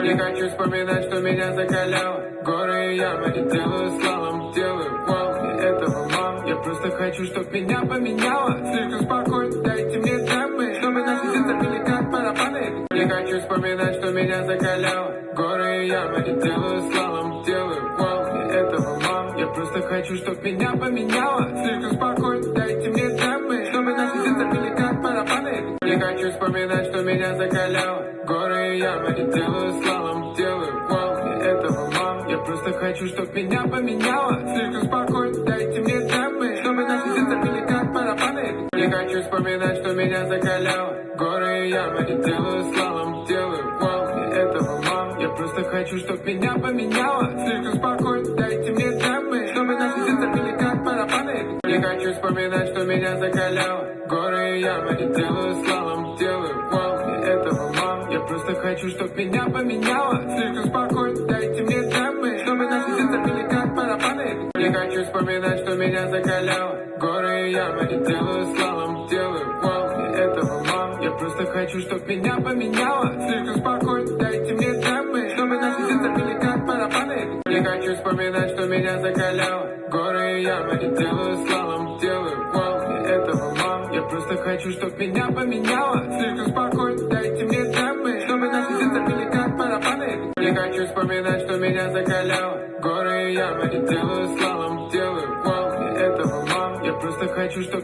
Не хочу вспоминать, что меня закаляло. Горы и ямы, и делаю слалом, делаю вау, мне этого мало. Я просто хочу, чтоб меня поменяло. Слишком спокойно, дайте мне дамы, чтобы наши сердца были как барабаны. Не хочу вспоминать, что меня закаляло. Горы и ямы, и делаю слалом, делаю вау, мне этого мало. Я просто хочу, чтоб меня поменяло. Слишком спокойно, дайте мне дамы, чтобы наши сердца были как барабаны. Не хочу вспоминать, что меня закаляло. Горы и ямы, и делаю слалом, делаю вау, мне этого мало. Я просто хочу, чтоб меня поменяло. Слишком спокойно, дайте мне дамы, чтобы наши сердца были как барабаны. Не хочу вспоминать, что меня закаляло. Горы и ямы, и делаю слалом, делаю вау, мне этого мало. Я просто хочу, чтоб меня поменяло. Слишком спокойно, дайте мне дамы, чтобы наши сердца были как барабаны. Не хочу вспоминать, что меня закаляло. Горы и ямы, и делаю слалом, делаю вау, мне этого мало. Я просто хочу, чтоб меня поменяло. Слишком спокойно, дайте мне дамы, чтобы наши сердца были как барабаны. Не хочу вспоминать, что меня закаляло. Горы и ямы, и делаю слалом, делаю вау, мне этого мало. Я просто хочу, чтоб меня поменяло. Слишком спокойно, дайте мне дамы, чтобы наши сердца были как барабаны. Не хочу вспоминать, что меня закаляло. Горы и ямы, и делаю слалом, делаю вау, мне этого мало. Я просто хочу, чтоб меня поменяло. Слишком спокойно, дайте мне дамы, чтобы наши сердца были как барабаны. Не хочу вспоминать,